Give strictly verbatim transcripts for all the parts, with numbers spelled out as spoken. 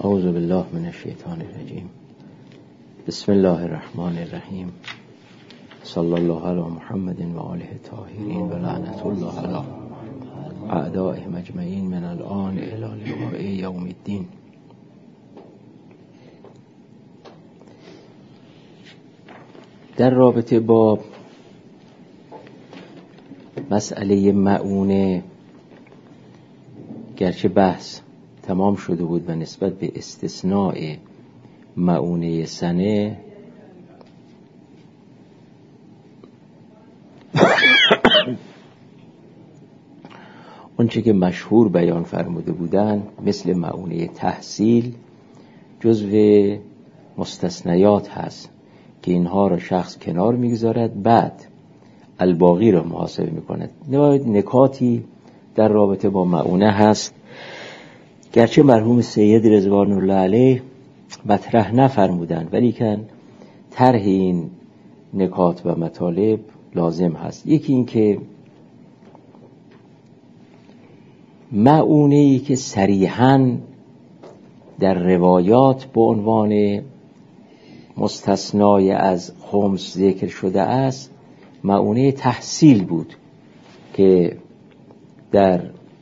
اعوذ بالله من الشیطان الرجیم. بسم الله الرحمن الرحیم. صلی الله علی محمد و آله الطاهرین و لعنت الله علی اعدائهم اجمعین من الان الی لقاء یوم الدین. در رابطه با مسئله مؤونه، گرچه بحث تمام شده بود و نسبت به استثناء مؤونه سنه اونچه که مشهور بیان فرموده بودن مثل مؤونه تحصیل جزو مستثنیات هست که اینها را شخص کنار میگذارد، بعد الباقی را محاسبه میکند. نکاتی در رابطه با مؤونه هست، گرچه مرحوم سید رضوان الله علیه مطرح نفرمودند، ولی کن طرح این نکات و مطالب لازم هست. یکی این که مؤونه‌ای که صریحاً در روایات به عنوان مستثنای از خمس ذکر شده است، مؤونه تحصیل بود که در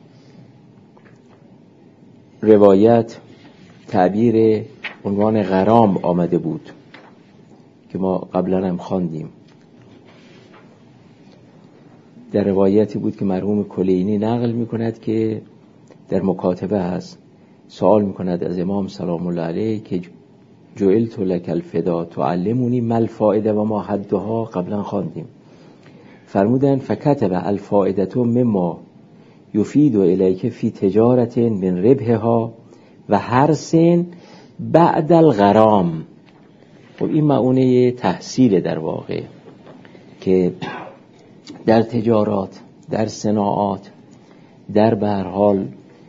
روایت تعبیر عنوان غرام آمده بود که ما قبلا هم خواندیم. در روایتی بود که مرحوم کلینی نقل می کند که در مکاتبه هست، سوال می کند از امام سلام الله علیه که جعلت لک الفدا تعلمونی ما الفائده و ما حدها. قبلا خواندیم. فرمودن فکتب الفائده مما یفید الیک فی تجارت من ربحها و حرس بعد الغرام. خب این مؤونه تحصیل در واقع که در تجارات، در صناعات، در به هر حال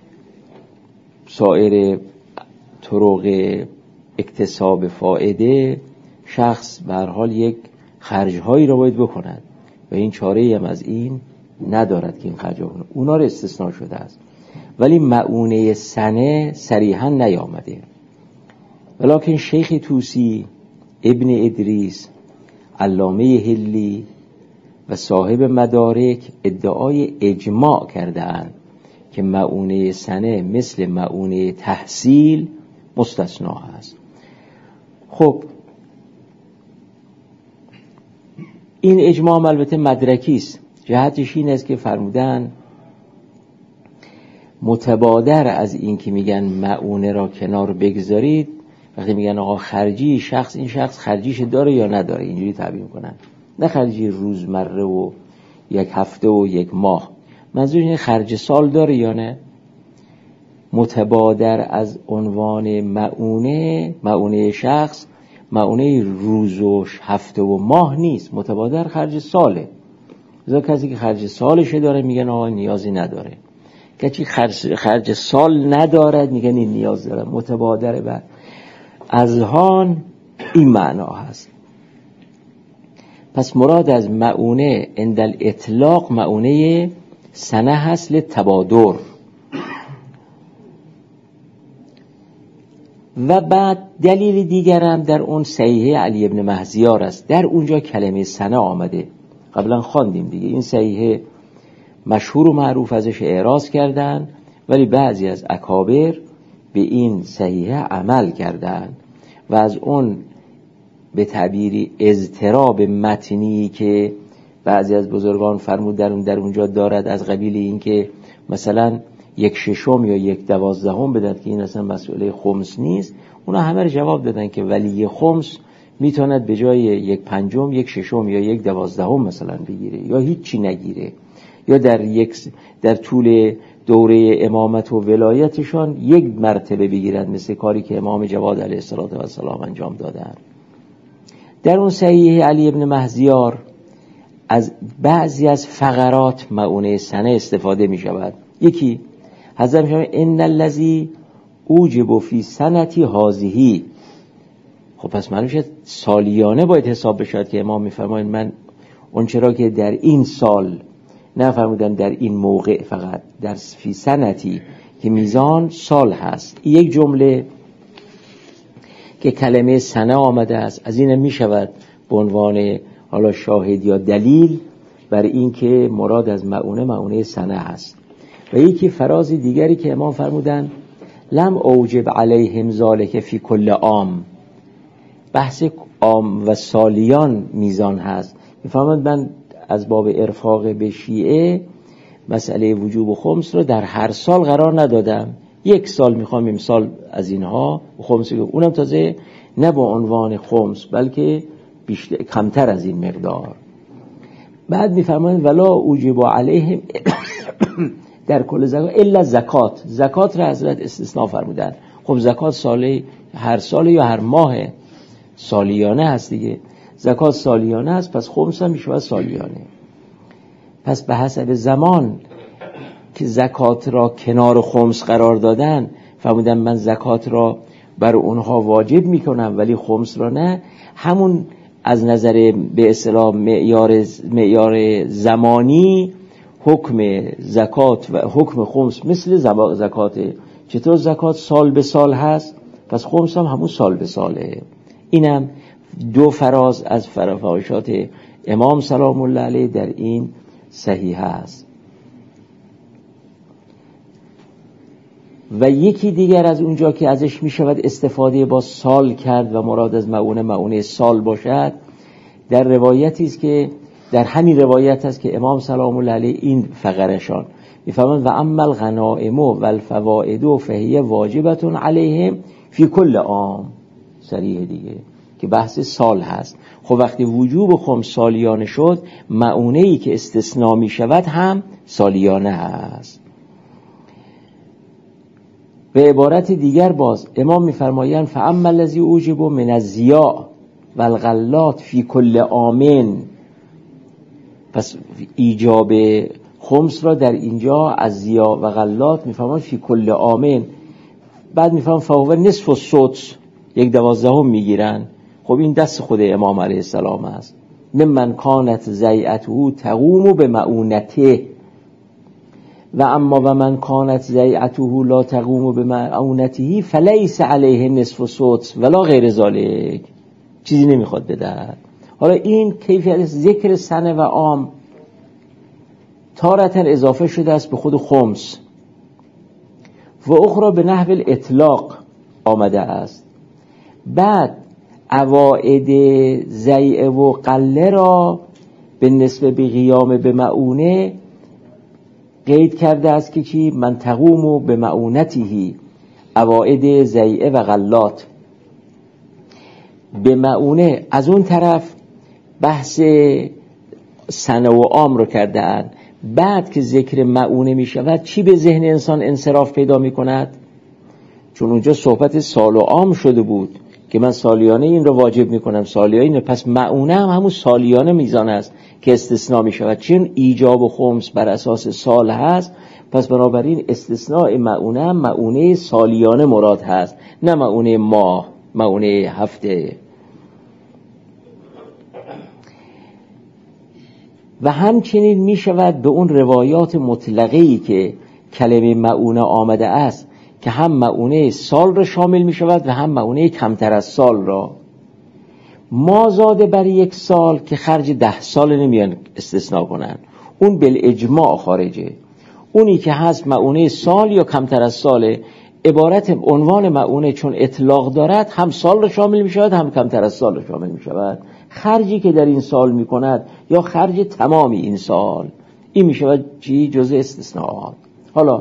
سایر طرق اکتساب فائده، شخص به هر حال یک خرج‌هایی را باید بکند و این چاره‌ای هم از این ندارد که این خرج‌ها کنه. اونا رو استثناء شده است، ولی مؤونه سنه صریحاً نیامده. ولکن شیخ طوسی، ابن ادریس، علامه حلی و صاحب مدارک ادعای اجماع کرده‌اند که مؤونه سنه مثل مؤونه تحصیل مستثنا است. خب این اجماع البته مدرکی است. جهتش این است که فرمودن متبادر از این که میگن مؤونه را کنار بگذارید، وقتی میگن آقا خرجی شخص، این شخص خرجیش داره یا نداره، اینجوری تعبیر میکنن، نه خرجی روزمره و یک هفته و یک ماه، منظور اینه خرج سال داره یا نه. متبادر از عنوان مؤونه، مؤونه شخص مؤونه روز و هفته و ماه نیست، متبادر خرج ساله. لذا کسی که خرج سالشه داره میگن آقا نیازی نداره، کسی خرج خرج سال ندارد میگن این نیاز داره. متبادر بر اذهان این معنا هست. پس مراد از مؤونه عند الاطلاق مؤونه سنه هست للتبادر. و بعد دلیل دیگرم در اون صحیحه علی ابن مهزیار است، در اونجا کلمه سنه آمده، قبلا خواندیم دیگه. این صحیحه مشهور و معروف ازش اعراض کردن، ولی بعضی از اکابر به این صحیحه عمل کردن و از اون به تعبیری اضطراب متنی که بعضی از بزرگان فرمود در اون در اونجا دارد، از قبیل این که مثلا یک ششم یا یک دوازدهم بدن که این اصلا مسئله خمس نیست، اونا همه رو جواب دادن که ولی خمس میتوند به جای یک پنجم یک ششم یا یک دوازدهم مثلا بگیره یا هیچی نگیره، یا در یک در طول دوره امامت و ولایتشان یک مرتبه بگیرند، مثل کاری که امام جواد علیه السلام انجام دادن. در اون صحیح علی ابن مهزیار از بعضی از فقرات مؤونه سنه استفاده می شود. یکی حضرت می شود ان الذی اوجب فی سنتی هذه. خب پس معلوم شد سالیانه باید حساب بشود که امام می فرماید من اون چرا که در این سال، نه فرمودن در این موقع، فقط در فی سنتی که میزان سال هست. یک جمله که کلمه سنه آمده است. از این می شود به عنوان حالا شاهد یا دلیل بر این که مراد از مؤونه مؤونه سنه است. و یکی فراز دیگری که امام فرمودن لم اوجب علیهم ذالک فی کل عام، بحث عام و سالیان میزان هست. میفهمند من از باب ارفاق به شیعه مسئله وجوب خمس رو در هر سال قرار ندادم، یک سال میخوام امسال از اینها خمس، اونم تازه نه با عنوان خمس بلکه بیشتر کمتر از این مقدار. بعد میفرمایند ولا اوجب علیهم در کل زکات الا زکات، زکات را حضرت استثناء فرمودن. خب زکات ساله هر سال یا هر ماه سالیانه هست دیگه، زکات سالیانه هست، پس خمس هم میشه سالیانه. پس به حسب زمان که زکات را کنار خمس قرار دادن فرمودن من زکات را بر اونها واجب میکنم ولی خمس را نه، همون از نظر به اصطلاح معیار معیار زمانی حکم زکات و حکم خمس مثل زکات. چطور زکات سال به سال هست پس خمس هم همون سال به ساله. اینم دو فراز از فرافاشات امام سلام الله علیه در این صحیح است. و یکی دیگر از اونجا که ازش می شود استفاده با سال کرد و مراد از مؤونه مؤونه سال باشد، در روایتی است که در همین روایت است که امام سلام الله علیه این فقرشان میفرمایند و اما الغنائم و الفوائد فهی واجبة علیهم فی کل عام، صریح دیگه که بحث سال هست. خب وقتی وجوب خمس سالیانه شد مؤونه‌ای که استثناء می شود هم سالیانه هست. به عبارت دیگر باز امام میفرمایند فاما الذی اوجب من الضیاء والغلات فی کل عام، پس ایجاب خمس را در اینجا از ضیاء و غلات میفرمایند فی کل عام. بعد میفرمایند فهو نصف السدس، یک دوازدهم میگیرن. خب این دست خود امام علیه السلام است. ممن کانت ضیعته تقوم بمعونته و اما و من کانت ضیعته لا تقوم بمعونته فلیس علیه نصف السدس ولا غیر ذلک، چیزی نمیخواد بده. حالا این کیفیت ذکر سنه و عام تارتاً اضافه شده است به خود خمس و اخرى به نحو الاطلاق آمده است. بعد عواید ضیع و قله را به نسبه به قیام به معونه قید کرده است که چی؟ من تقوم به معونته، عواید ضیع و غلات به معونه. از اون طرف بحث سنه و عام رو کرده اند. بعد که ذکر معونه می شود چی به ذهن انسان انصراف پیدا می کند؟ چون اونجا صحبت سال و عام شده بود که من سالیانه این رو واجب می کنم سالیانه، پس معونه هم همون سالیانه میزان است که استثناء می شود. چون ایجاب و خمس بر اساس سال هست پس بنابراین استثناء معونه هم معونه سالیانه مراد هست، نه معونه ماه، معونه هفته. و همچنین می شود به اون روایات مطلقه‌ای که کلمه معونه آمده است که هم معونه سال را شامل می شود و هم معونه کمتر از سال را. ما زاده بر یک سال که خرج ده سال نمیان استثناء کنن، اون بالاجماع خارجه. اونی که هست معونه سال یا کمتر از ساله، عبارت عنوان معونه چون اطلاق دارد هم سال را شامل می شود هم کمتر از سال را شامل می شود. خرجی که در این سال می کند یا خرج تمامی این سال، این می شود چی؟ جزء استثناءات. حالا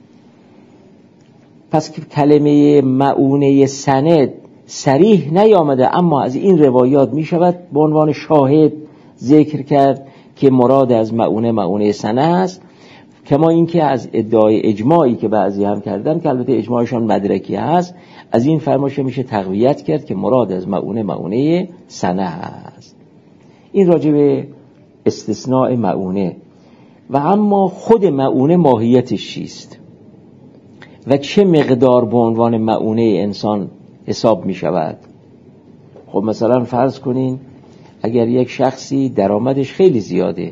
پس که کلمه معونه سند صریح نیامده، اما از این روایات می شود به عنوان شاهد ذکر کرد که مراد از معونه معونه سنه است. کما این که از ادعای اجماعی که بعضی هم کردن که البته اجماعشان مدرکی هست، از این فرمایش میشه تقویت کرد که مراد از معونه معونه سنه هست. این راجع به استثناء معونه. و اما خود معونه ماهیتش چیست و چه مقدار به عنوان معونه انسان حساب می شود؟ خب مثلا فرض کنین اگر یک شخصی درآمدش خیلی زیاده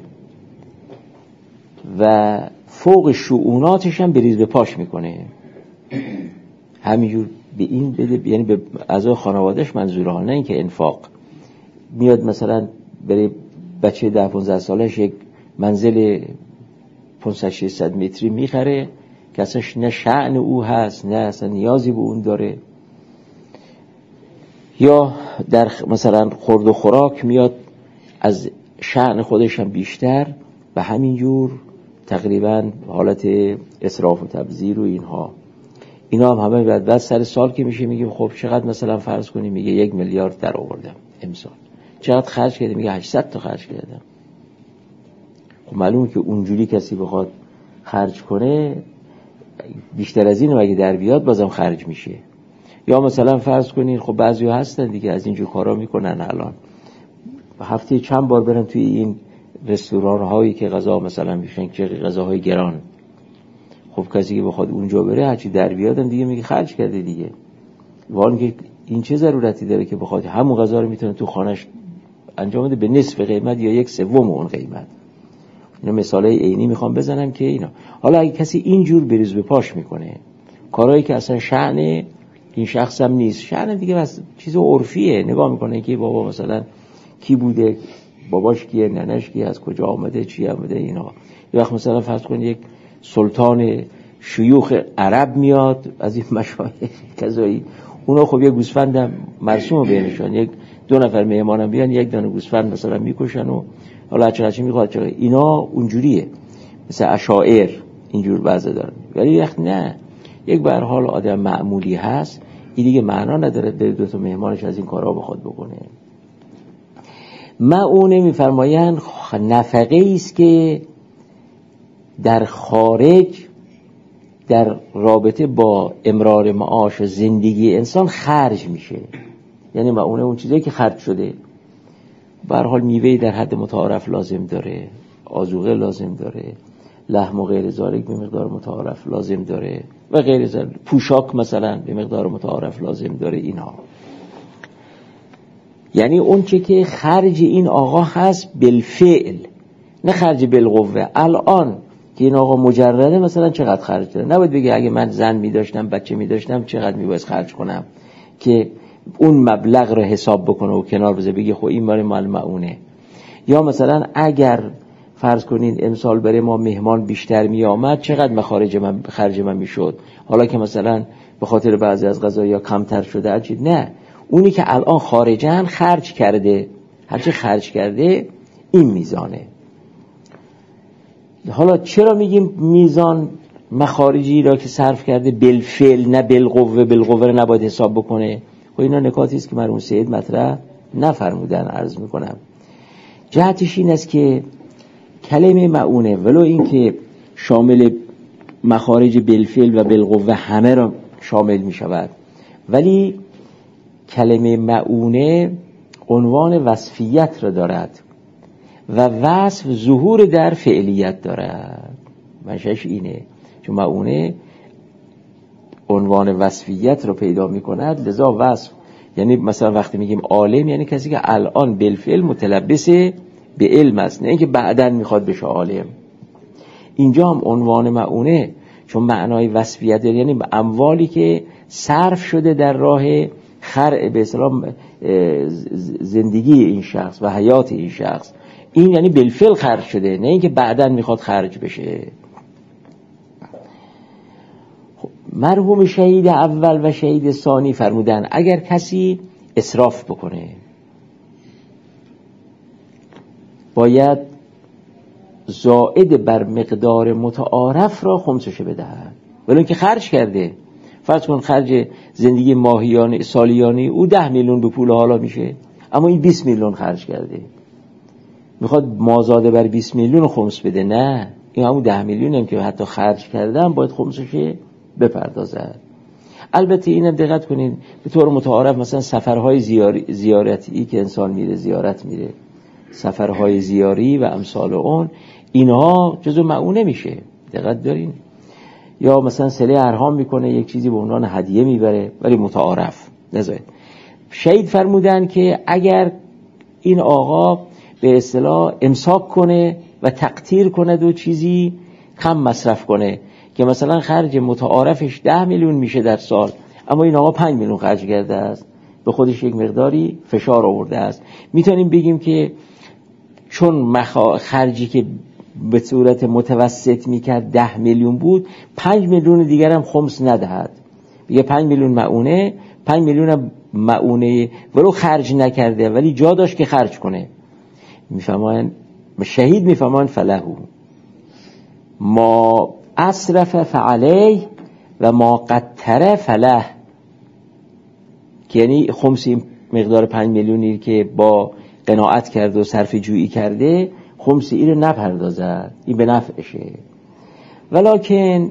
و فوق شؤوناتش هم بریز به پاش میکنه، همینجور به این بده، یعنی به اعضای خانوادهش منظوره ها، نه اینکه انفاق. میاد مثلا برای بچه ده پانزده سالش یک منزل پانصد ششصد متری میخره که اصلا نه شأن او هست نه اصلا نیازی به اون داره. یا در مثلا خورد و خوراک میاد از شأن خودش هم بیشتر و همینجور تقریبا حالت اسراف و تبذیر و اینها. اینا هم همه بعد بعد سر سال که میشه میگیم خب چقدر مثلا فرض کنیم، میگه یک میلیارد در آوردم امسال. چقدر خرج کردم؟ میگه هشتصد تا خرج کردم. خب معلومه که اونجوری کسی بخواد خرج کنه بیشتر از این اگه در بیاد بازم خرج میشه. یا مثلا فرض کنین خب بعضیا هستن دیگه از اینجور کارا میکنن، الان هفته چند بار برن توی این رستوران هایی که غذا مثلا میشن که غذاهای گران. خب کسی که بخواد اونجا بره هرچی در بیادن دیگه میگه خرج کرده دیگه. وان که این چه ضرورتی داره که بخواد همون غذا رو میتونه تو خانش انجام بده به نصف قیمت یا یک سوم اون قیمت. اینا مثالای عینی میخوام بزنم که اینا. حالا اگه کسی اینجور بریز به پاش میکنه کارهایی که اصلا شأن این شخص هم نیست، شأن دیگه بس چیز عرفیه، نگاه میکنه که بابا مثلا کی بوده، باباش کیه، ننش کیه، از کجا آمده، چی آمده اینا. یه وقت مثلا فرض کن یک سلطان شیوخ عرب میاد از این مشایخ کذایی، اونا خب یه گوسفندم مرسوم بینشان، یک دو نفر مهمانم بیان یک دانه گوسفند مثلا میکشن و حالا چه چه میخواد چه اینا اونجوریه، مثل اشاعر اینجور وضع دارن. ولی وقت نه، یک به هر حال آدم معمولی هست، این دیگه معنا نداره به دو تا مهمانش از این کارا بخواد بکنه. معونه میفرمایند نفقه است که در خارج در رابطه با امرار معاش و زندگی انسان خرج میشه. یعنی معونه اون چیزایی که خرج شده، به هر حال میوه در حد متعارف لازم داره، آذوقه لازم داره، لحم و غیر ذالک به مقدار متعارف لازم داره و غیر ذالک، پوشاک مثلا به مقدار متعارف لازم داره اینها. یعنی اون چه که خرج این آقا هست بالفعل، نه خرج بالقوه. الان که این آقا مجرده مثلا چقدر خرج داره، نباید بگه اگه من زن می داشتم بچه می داشتم چقدر می باید خرج کنم که اون مبلغ رو حساب بکنه و کنار بذاره بگه خب این مال مال معونه. یا مثلا اگر فرض کنین امسال برای ما مهمان بیشتر می آمد چقدر مخارج من خرج من می شد، حالا که مثلا به خاطر بعضی از غذایا کمتر شده اجید. نه، اونی که الان خارجن خرج کرده، هرچی خرج کرده این میزانه. حالا چرا میگیم میزان مخارجی را که صرف کرده بالفعل نه بالقوه، بالقوه رو نباید حساب بکنه؟ خب اینا نکاتی است که مرحوم سید مطرح نفرمودن. عرض میکنم جهتش این است که کلمه معونه ولو این که شامل مخارج بالفعل و بالقوه همه را شامل میشود، ولی کلمه معونه عنوان وصفیت را دارد و وصف ظهور در فعلیت دارد. منشأش اینه، چون معونه عنوان وصفیت را پیدا می کند، لذا وصف یعنی مثلا وقتی میگیم عالم یعنی کسی که الان بالفعل متلبس به علم است، نه اینکه بعداً میخواد بشه عالم. اینجا هم عنوان معونه چون معنای وصفیت داره، یعنی اموالی که صرف شده در راه خرع به اصطلاح زندگی این شخص و حیات این شخص، این یعنی بالفعل خرج شده، نه اینکه بعداً میخواد خرج بشه. مرحوم شهید اول و شهید ثانی فرمودن اگر کسی اسراف بکنه باید زائد بر مقدار متعارف را خمسش بدهد، ولی اینکه خرج کرده. فرض کن خرج زندگی ماهیانه سالیانه او ده میلیون به پول حالا میشه، اما این بیست میلیون خرج کرده، میخواد مازاده بر بیست میلیون خمس بده. نه، این همون ده میلیون هم که حتی خرج کردن باید خمسش بپردازد. البته اینم دقت کنین به طور متعارف مثلا سفرهای زیاری زیارتی که انسان میره زیارت میره، سفرهای زیاری و امثال اون، اینها جزو معونه میشه، دقت دارین. یا مثلا صله ارحام میکنه، یک چیزی به عنوان هدیه میبره ولی متعارف نذارید. شهید فرمودن که اگر این آقا به اصطلاح امساک کنه و تقطیر کنه دو چیزی کم مصرف کنه که مثلا خرج متعارفش ده میلیون میشه در سال، اما این آقا پنج میلیون خرج کرده است، به خودش یک مقداری فشار آورده است. میتونیم بگیم که چون مخا... خرجی که به صورت متوسط میکرد ده میلیون بود، پنج میلیون دیگر هم خمس ندهد، بگه پنج میلیون مؤونه، پنج میلیون هم مؤونه ولو خرج نکرده ولی جا داشت که خرج کنه. میفهمن شهید میفهمن فلهو ما اسرف فعلیه و ما قطره فله، یعنی خمسی مقدار پنج میلیونی که با قناعت کرده و صرف جویی کرده، خمسی این رو نپردازد، این به نفعشه. ولکن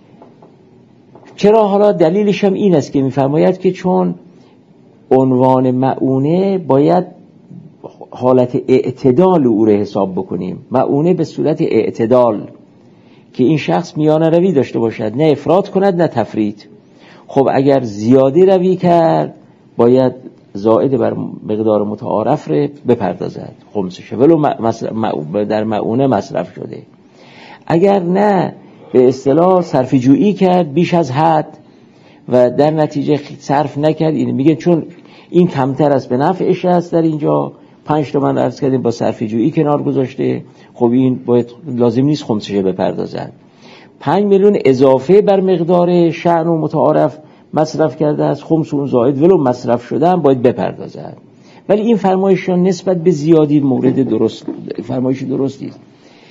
چرا؟ حالا دلیلش هم این است که میفرماید که چون عنوان مؤونه باید حالت اعتدال او رو حساب بکنیم، مؤونه به صورت اعتدال که این شخص میانه روی داشته باشد، نه افراط کند نه تفریط. خب اگر زیادی روی کرد باید زائد بر مقدار متعارف رو بپردازد، خمسشه ولو در مؤونه مصرف شده. اگر نه به اصطلاح صرف جویی کرد بیش از حد و در نتیجه صرف نکرد، این میگه چون این کمتر است به نفعش است، در اینجا پنج تومن عرض کردیم با صرف جویی کنار گذاشته، خب این باید لازم نیست خمسشه بپردازد. پنج میلیون اضافه بر مقدار شأن و متعارف مصرف کرده است، خمس اون زائد ولو مصرف شده هم باید بپردازد. ولی این فرمایشان نسبت به زیادی مورد درست فرمایش درستی است.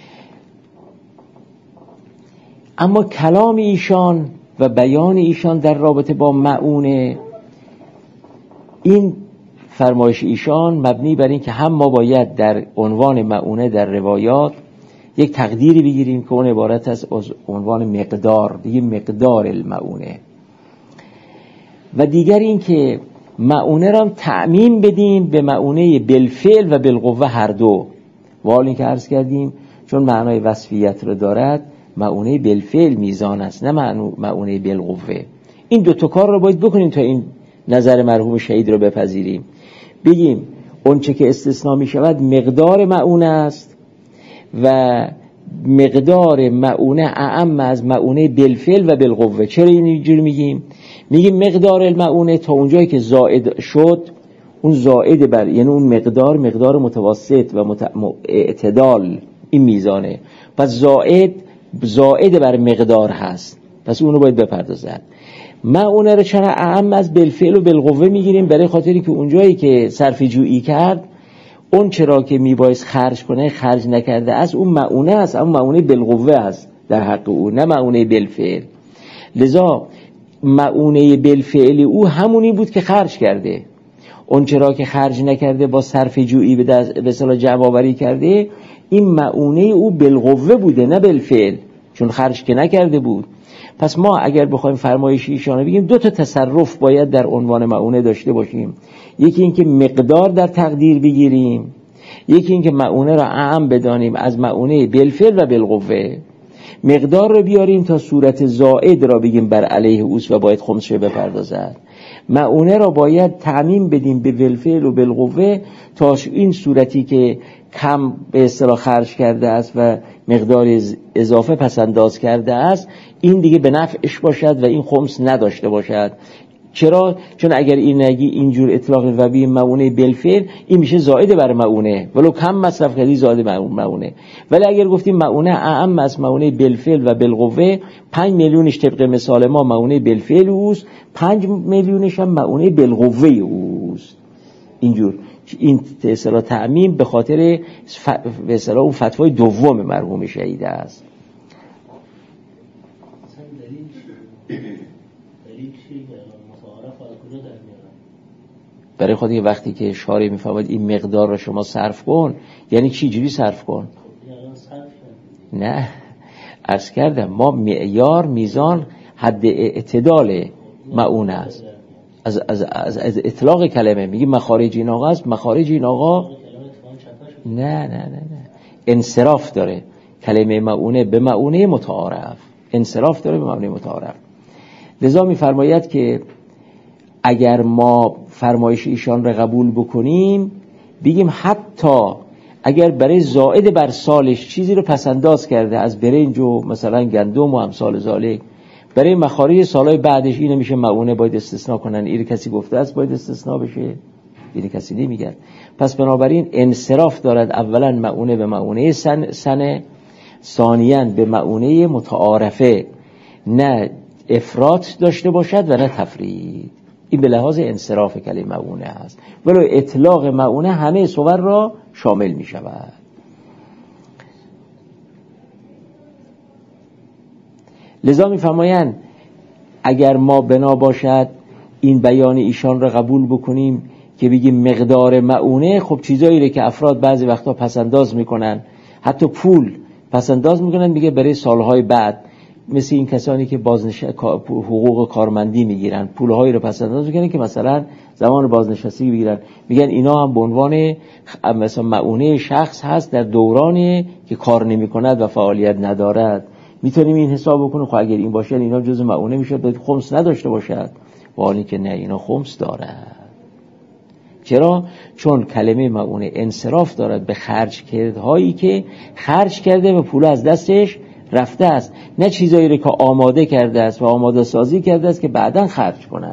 اما کلام ایشان و بیان ایشان در رابطه با مؤونه، این فرمایش ایشان مبنی بر این که هم ما باید در عنوان مؤونه در روایات یک تقدیری بگیریم که اون عبارت است از عنوان مقدار، دیگه مقدار المؤونه، و دیگر این که مؤونه را تعمیم بدیم به مؤونه بالفعل و بالقوه هر دو. و حال این که عرض کردیم چون معنای وصفیت رو دارد، مؤونه بالفعل میزان است نه مؤونه بالقوه. این دو تا کار رو باید بکنیم تا این نظر مرحوم شهید رو بپذیریم. بگیم اون چه که استثناء می شود مقدار مؤونه است و مقدار مؤونه اعم از مؤونه بالفعل و بالقوه. چرا اینجوری میگیم؟ میگیم مقدار المؤونه تا اونجایی که زائد شد، اون زائد بر یعنی اون مقدار مقدار متوسط و مت... اعتدال، این میزانه، پس زائد زائد بر مقدار هست، پس اونو باید بپردازد. مؤونه رو چرا اعم از بالفعل و بالقوه میگیریم؟ برای خاطری که اونجایی که صرف جویی کرد، اون چرا که میبایست خرج کنه خرج نکرده است، اون مؤونه است، اما مؤونه بالقوه است در حق او، نه مؤونه بالفعل. لذا مؤونه بالفعل او همونی بود که خرج کرده، اون چرا که خرج نکرده با صرف جویی به اصطلاح جمع آوری کرده، این مؤونه او بالقوه بوده نه بالفعل، چون خرج که نکرده بود. پس ما اگر بخوایم فرمایش ایشانو بگیم، دو تا تصرف باید در عنوان مؤونه داشته باشیم. یکی این که مقدار در تقدیر بگیریم، یکی این که مؤونه را اعم بدانیم از مؤونه بالفعل و بالقوه. مقدار رو بیاریم تا صورت زائد را بگیم بر علیه اوست و باید خمسشه بپردازد. مؤونه را باید تعمیم بدیم به بالفعل و بالقوه تا این صورتی که کم به اصطلاح خرج کرده است و مقدار اضافه پس انداز کرده است، این دیگه به نفعش باشد و این خمس نداشته باشد. چرا؟ چون اگر این نگی اینجور اطلاق و بی مؤونه بالفعل، این میشه زائد بر مؤونه ولو کم مصرف کردی زائد بر مؤونه. ولی اگر گفتیم مؤونه اعم از مؤونه بالفعل و بالقوه، پنج میلیونش طبق مثال ما مؤونه بالفعل اوست، پنج میلیونش هم مؤونه بالقوه اوست. اینجور این اصطلاح تعمیم به خاطر ف... به اصطلاح اون فتوای دوم مرحوم شهید است. برای خاطر وقتی که شارع میفهمد این مقدار رو شما صرف کن، یعنی چی جوری صرف کن؟ نه، عرض کردم ما معیار میزان حد اعتدال مؤونه است. از, از, از, از اطلاق کلمه میگی مخارج این آقا است، مخارج این آقا نه نه نه نه انصراف داره. کلمه مؤونه به مؤونه متعارف انصراف داره، به مؤونه متعارف. لذا میفرماید که اگر ما فرمایش ایشان را قبول بکنیم، بگیم حتی اگر برای زائد بر سالش چیزی رو پس انداز کرده از برنج و مثلا گندم و امثال ذالک، برای مخارج سالهای بعدش اینو میشه معونه باید استثناء کنن، این کسی گفته است باید استثناء بشه، این کسی نمیگن. پس بنابراین انصراف دارد اولا معونه به معونه سن سنه، ثانیاً به معونه متعارفه، نه افراط داشته باشد و نه تفرید. این به لحاظ انصراف کلمه معونه است، ولی اطلاق معونه همه صور را شامل می شود. لذا می فرمایند اگر ما بنا باشد این بیان ایشان را قبول بکنیم که بگیم مقدار معونه، خب چیزایی رو که افراد بعضی وقتا پسنداز میکنن، حتی پول پسنداز میکنن، میگه برای سالهای بعد، مثل این کسانی که بازنش... حقوق کارمندی میگیرن، پولهایی رو پسنداز میکنن که مثلا زمان بازنشستگی بگیرن، میگن اینا هم به عنوان مثلا معونه شخص هست در دورانی که کار نمیکند و فعالیت ندارد. میتونیم این حساب بکنیم خب اگر این باشه اینا جزء معونه میشه، باید خمس نداشته باشد، و حالی که نه، اینا خمس دارد. چرا؟ چون کلمه معونه انصراف دارد به خرج کردهایی که خرج کرده و پول از دستش رفته است، نه چیزایی رو که آماده کرده است و آماده سازی کرده است که بعداً خرج کنه.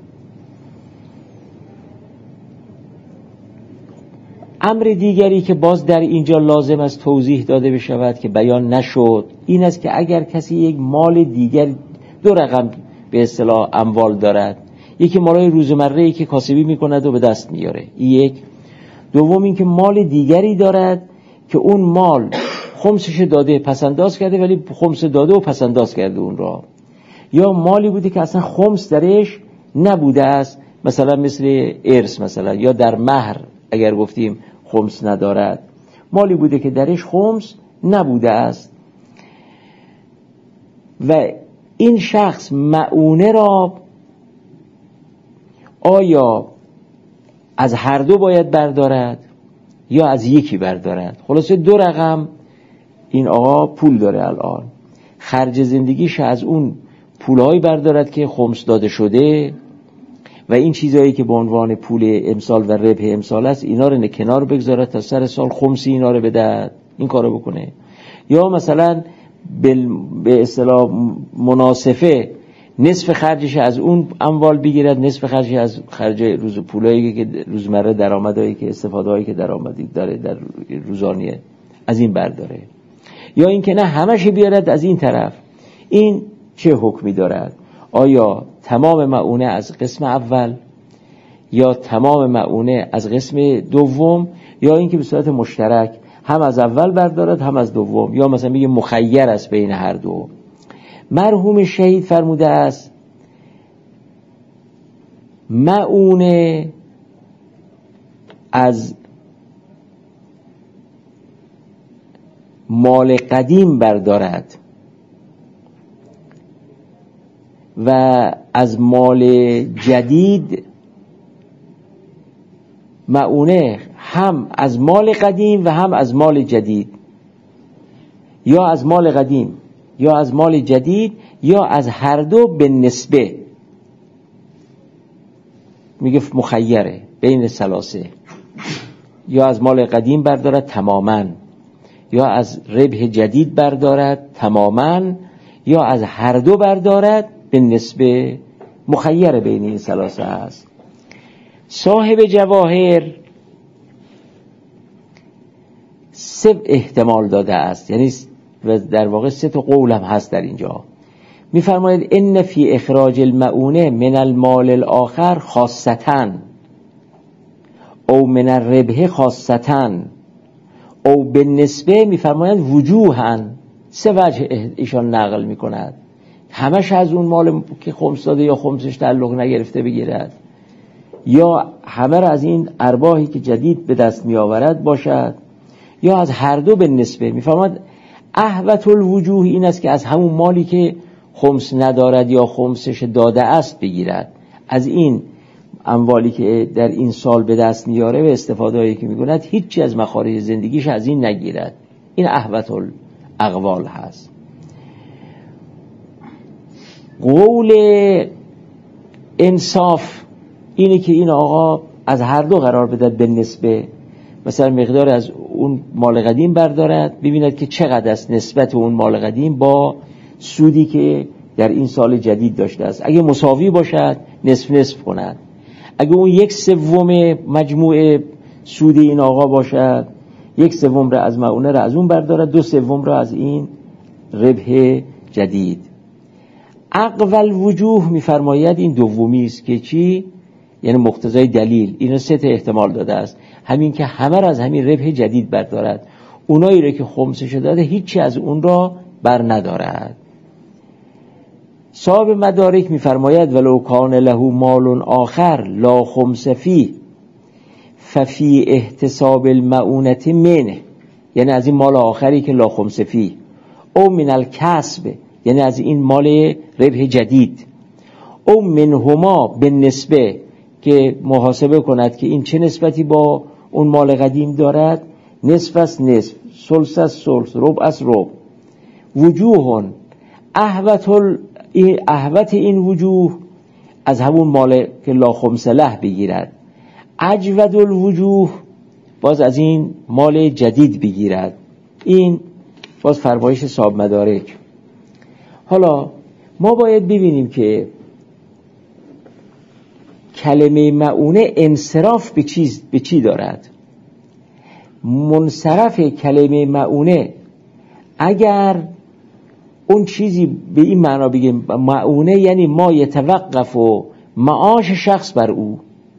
امر دیگری که باز در اینجا لازم است توضیح داده بشود که بیان نشد، این است که اگر کسی یک مال دیگر، دو رقم به اصطلاح اموال دارد، یکی مالای روزمره‌ای که کاسبی میکند و به دست میاره، این یک. دوم این که مال دیگری دارد که اون مال خمسش داده پسنداز کرده ولی خمس داده و پسنداز کرده اون را، یا مالی بوده که اصلا خمس درش نبوده است، مثلا مثل ارث مثلا، یا در مهر اگر گفتیم خمس ندارد، مالی بوده که درش خمس نبوده است و این شخص معونه را آیا از هر دو باید بردارد یا از یکی بردارد؟ خلاصه دو رقم این آقا پول داره، الان خرج زندگیش از اون پولهایی بردارد که خمس داده شده و این چیزایی که به عنوان پول امسال و ربح امسال است اینا رو کنار بگذارد تا سر سال خمسی اینا رو بده، این کارو بکنه. یا مثلا به اصطلاح مناسفه نصف خرجش از اون اموال بگیرد، نصف خرجش از خرج روز پولایی که روزمره درآمدایی که استفادهایی که درآمدی داره در روزانیه از این برداره، یا این که نه همش بیارد از این طرف. این چه حکمی دارد؟ آیا تمام معونه از قسم اول یا تمام معونه از قسم دوم، یا اینکه به صورت مشترک هم از اول بردارد هم از دوم، یا مثلا میگه مخیر است بین هر دو؟ مرحوم شهید فرموده است معونه از مال قدیم بردارد و از مال جدید معونه هم از مال قدیم و هم از مال جدید، یا از مال قدیم یا از مال جدید یا از هر دو به نسبه. میگه مخیره بین ثلاثه، یا از مال قدیم بردارد تماماً، یا از ربح جدید بردارد تماماً، یا از هر دو بردارد به نسبه. مخیر بین این ثلاثه است. صاحب جواهر سه احتمال داده است، یعنی و در واقع سه تا قول هم هست در اینجا. میفرماید ان فی اخراج المعونه من المال الاخر خاصتاً او من الربح خاصتاً او بالنسبه. میفرماید وجوهاً، سه وجه ایشان نقل میکند، همش از اون مال که خمس داده یا خمسش تعلق نگرفته بگیرد، یا همه را از این ارباحی که جدید به دست می آورد باشد، یا از هر دو به نسبه. میفرماید احوط الوجوه این است که از همون مالی که خمس ندارد یا خمسش داده است بگیرد، از این اموالی که در این سال به دست میاره و استفاده‌ای که میکند هیچی از مخارج زندگیش از این نگیرد. این احوط الاقوال هست. قول انصاف اینه که این آقا از هر دو قرار بدهد به نسبه، مثلا مقدار از اون مال قدیم بردارد، ببیند که چقدر است نسبت اون مال قدیم با سودی که در این سال جدید داشته است. اگه مساوی باشد نصف نصف کند. اگه اون یک سوم مجموع سود این آقا باشد، یک سوم را از مؤونه را از اون بردارد، دو سوم را از این ربح جدید. اقول وجوه میفرماید این دومی است که چی؟ یعنی مقتضای دلیل. اینو سه تا احتمال داده است. همین که همه را از همین ربح جدید بردارد، اونایی را که خمسش داده هیچی از اون را بر ندارد. صاحب مدارک میفرماید ولو کان له مال آخر لا خمس فیه ففی احتساب المعونة منه، یعنی از این مال آخری که لا خمس فیه، او من الکسب، یعنی از این مال ربح جدید، او منهما به نسبه، که محاسبه کند که این چه نسبتی با اون مال قدیم دارد، نصف از نصف، ثلث از ثلث، ربع از ربع. وجوهون احوت ال... احوت این وجوه از همون مال که لا خمس له بگیرد، اجود الوجوه باز از این مال جدید بگیرد. این باز فرمایش صاحب مدارک. حالا ما باید ببینیم که کلمه مؤونه انصراف به چیز به چی دارد. منصرف کلمه مؤونه اگر اون چیزی به این معنا بگیم مؤونه یعنی ما یتوقف و معاش شخص بر او،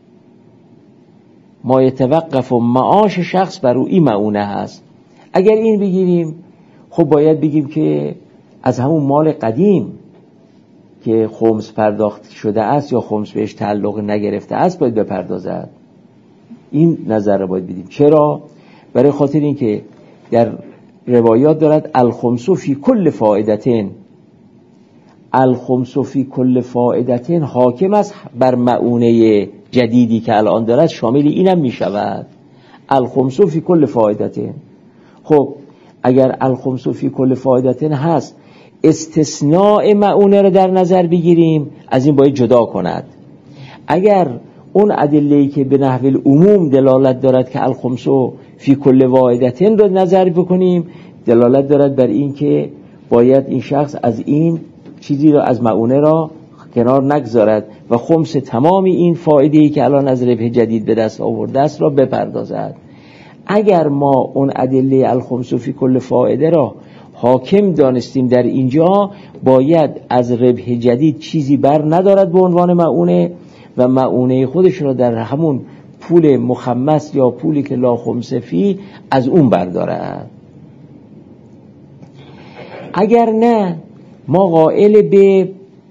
ما یتوقف و معاش شخص بر او، این مؤونه هست. اگر این بگیریم خب باید بگیم که از همون مال قدیم که خمس پرداخت شده است یا خمس بهش تعلق نگرفته است باید بپردازد. این نظر رو باید بدیم. چرا؟ برای خاطر این که در روایات دارد الخمس فی کل فائدتین، الخمس فی کل فائدتین حاکم است بر مؤونه جدیدی که الان دارد، شامل اینم می شود. الخمس فی کل فائدتین. خب اگر الخمس فی کل فائدتین هست، استثناء مؤونه رو در نظر بگیریم، از این باید جدا کند. اگر اون ادله‌ای که به نحو العموم دلالت دارد که الخمس فی کل واحدتین رو نظر بکنیم، دلالت دارد بر این که باید این شخص از این چیزی را از مؤونه را کنار نگذارد و خمس تمام این فایده‌ای که الان از ربح جدید به دست آورده است را بپردازد. اگر ما اون ادله الخمس فی کل فایده را حاکم دانستیم در اینجا، باید از ربح جدید چیزی بر ندارد به عنوان مؤونه و مؤونه خودش را در همون پول مخمس یا پولی که لا خمس فی از اون بردارد. اگر نه ما قائل به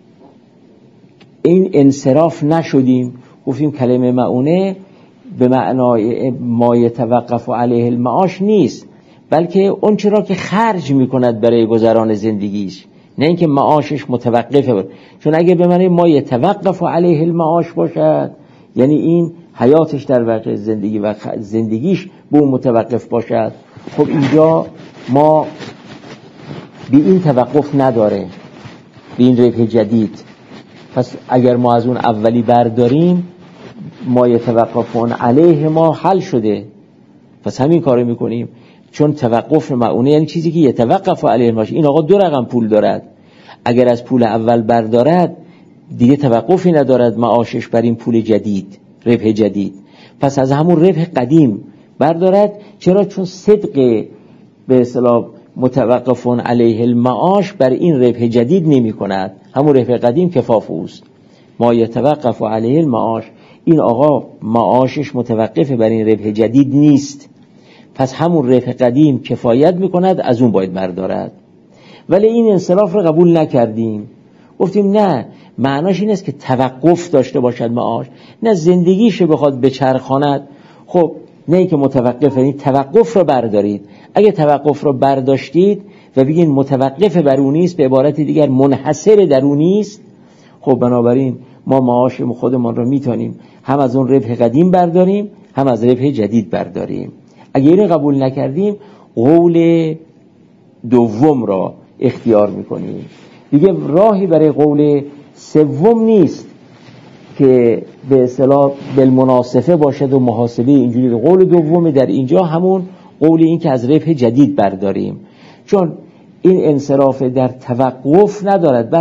این انصراف نشدیم، گفتیم کلمه مؤونه به معنای ما یتوقف علیه المعاش نیست، بلکه اون چرا که خرج میکند برای گذران زندگیش، نه اینکه معاشش متوقفه بود. چون اگه به معنی ما یتوقف علیه المعاش باشد، یعنی این حیاتش در واقع زندگی و زندگیش به اون متوقف باشد، خب اینجا ما به این توقف نداره، به این ربح جدید. پس اگر ما از اون اولی برداریم، ما یتوقفون علیه ما حل شده، پس همین کارو میکنیم. چون توقف مؤونه یعنی چیزی که یتوقف علیه باشه. این آقا دو رقم پول دارد، اگر از پول اول بردارد دیگه توقفی ندارد معاشش بر این پول جدید، ربح جدید. پس از همون ربح قدیم بردارد. چرا؟ چون صدق به اصطلاح متوقفون علیه المعاش بر این ربح جدید نمی کند، همون ربح قدیم کفاف اوست. ما یتوقف علیه المعاش، این آقا معاشش متوقف بر این ربح جدید نیست، پس همون ربح قدیم کفایت میکند، از اون باید بردارد. ولی این انصراف رو قبول نکردیم، گفتیم نه، معناش این است که توقف داشته باشد معاش، نه زندگیشو بخواد بچرخاند. خب نه اینکه متوقف، یعنی توقف رو بردارید. اگه توقف رو برداشتید و بگین متوقف بر اون نیست، به عبارت دیگر منحصر در اون نیست، خب بنابراین ما معاش خودمان رو میتونیم هم از اون ربح قدیم برداریم، هم از ربح جدید برداریم. اگه این قبول نکردیم، قول دوم را اختیار میکنیم. دیگه راهی برای قول سوم نیست که به اصطلاح بالمناسبه باشد و محاسبه اینجوری. قول دوم در اینجا همون قول این که از ربح جدید برداریم، چون این انصراف در توقف ندارد. بله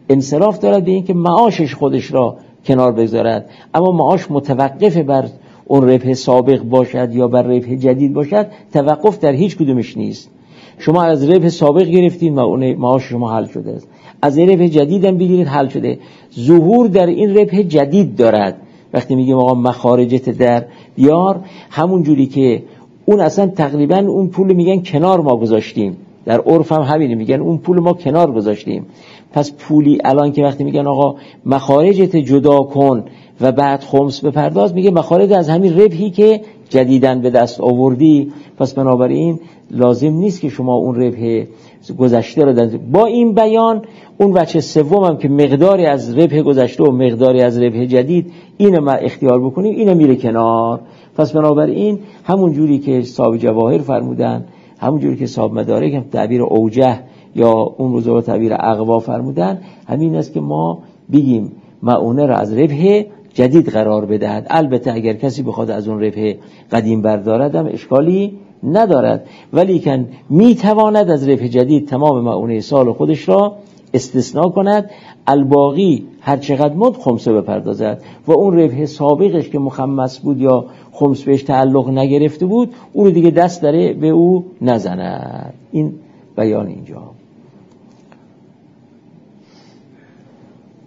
انصراف دارد به این که معاشش خودش را کنار بگذارد، اما معاش متوقف بر اون ربح سابق باشد یا بر ربح جدید باشد، توقف در هیچ کدومش نیست. شما از ربح سابق گرفتین، معاش شما حل شده است، از ربح جدید هم بگیرید حل شده. ظهور در این ربح جدید دارد. وقتی میگیم آقا مخارجت در بیار، همون جوری که اون اصلا تقریبا اون پول میگن کنار ما گذاشتیم، در عرف هم همینه، میگن اون پول ما کنار گذاشتیم. پس پولی الان که وقتی میگن آقا مخارجت جدا کن و بعد خمس بپرداز، میگه مخارج از همین ربحی که جدیداً به دست آوردی. پس بنابراین لازم نیست که شما اون ربح گذشته رو دست. با این بیان اون وجه سوم هم که مقداری از ربح گذشته و مقداری از ربح جدید، اینو ما اختیار بکنیم، اینو میره کنار. پس بنابراین همون جوری که صاحب جواهر فرمودن، همون جوری که صاحب مدارک هم تعبیر اوجه یا اون روزا تعبیر اقوا فرمودن، همین است که ما بگیم معونه را از ربح جدید قرار بدهد. البته اگر کسی بخواد از اون ربح قدیم بردارد هم اشکالی ندارد، ولی کن میتواند از ربح جدید تمام معونه سال خودش را استثناء کند، الباقی هر چقدر مد خمسه بپردازد و اون ربح سابقش که مخمس بود یا خمس بهش تعلق نگرفته بود، اون رو دیگه دست داره به او نزند. این بیان اینجا.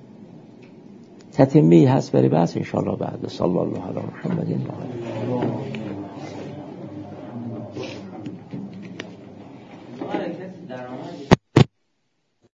تتمه هست برای بحث انشاءالله بعد. صلی الله علی محمد و آله.